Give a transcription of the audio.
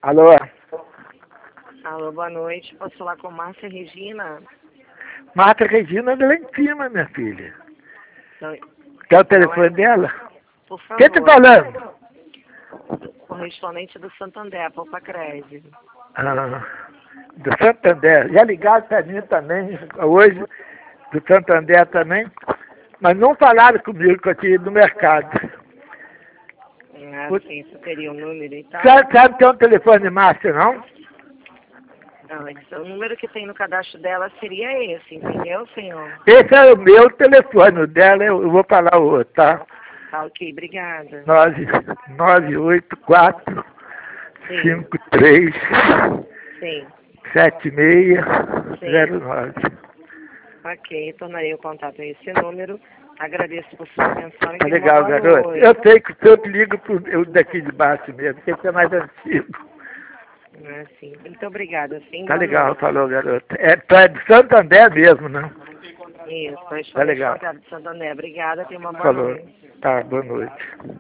Alô? Alô, boa noite. Posso falar com Márcia Regina? Marta Regina de lá em cima, minha filha. Não, Quer o telefone dela? por favor. Quem tá falando? O restaurante do Santander, Poupa Crede. Ah, do Santander. Já ligaram pra mim também, hoje, do Santander também. Mas não falaram comigo que eu tinha ido no mercado. Ah, sim, você teria o número e tal. Sabe que é um telefone Márcia, não? Não, o número que tem no cadastro dela seria esse, entendeu, senhor? Esse é o meu telefone, o dela eu vou falar o outro, tá? Tá, ok, obrigada. 984 Sim, 53 sim, 7609. ok, tornarei o contato a esse número. Agradeço por sua atenção e Tá tenha uma legal, boa garoto? noite. Eu sei que eu te ligo eu daqui de baixo mesmo, porque você é mais antigo. Ah, sim, muito obrigada, sim, Tá boa legal, noite. falou, garoto. Tu é de Santander mesmo, né? Isso, Tá legal. restaurante de Santander. Obrigada, tenha uma boa Falou. noite. Tá, boa noite.